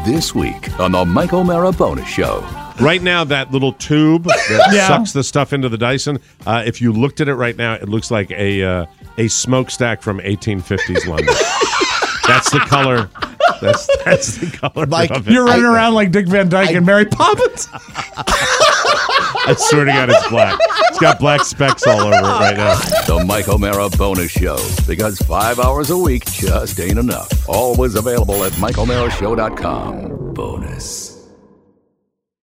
This week on the Mike O'Mara Bonus Show. Right now, that little tube that sucks the stuff into the Dyson, if you looked at it right now, it looks like a smokestack from 1850s London. That's the color. That's the color. Mike, of it. You're running around like Dick Van Dyke and Mary Poppins. I swear to God, it's black. It's got black specks all over it right now. The Mike O'Mara Bonus Show. Because 5 hours a week just ain't enough. Always available at MikeO'MaraShow.com. Bonus.